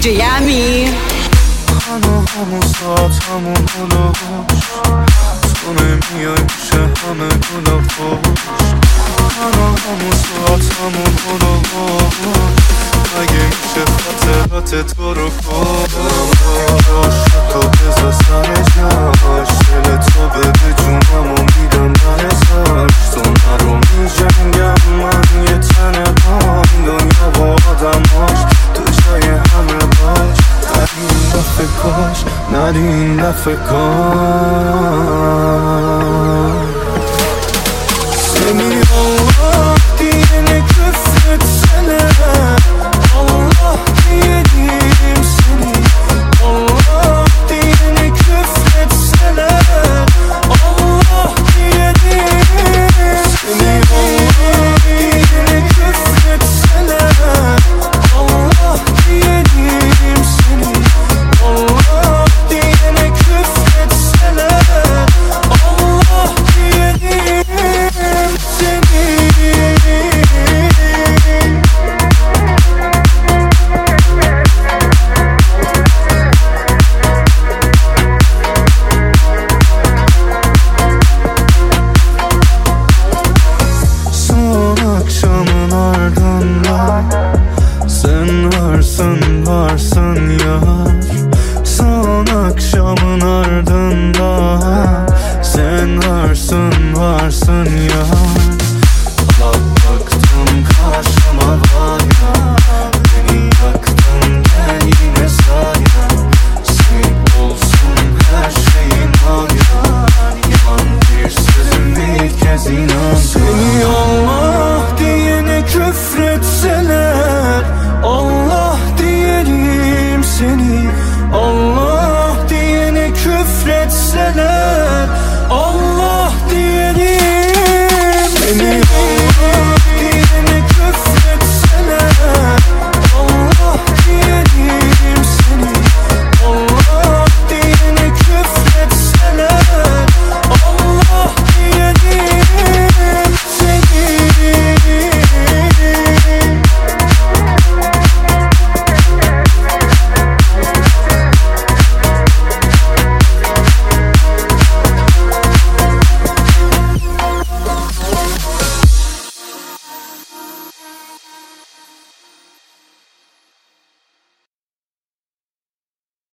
DJ Yami. همون ساعت همون هلاش تو نمیای پیش همه گلا خوش همون ساعت همون هلاش اگه میشه خاطرات تو رو کاش تو بذار سر جاش دل تو بده جونمو میدم برزاش تو نرو میجنگم من یه تنه بام دنیا با آدماش تو جای همه باش ندی این دفعه کاش ندی این دفعه کاش Seni Allah diyene küfretsene Allah diyelim seni Allah diyene küfretsene Allah diyelim seni Allah diyene küfretsene Allah diyelim seni Allah diyene küfretsene Allah diyelim Son akşamın ardından sen varsın yar Son akşamın ardından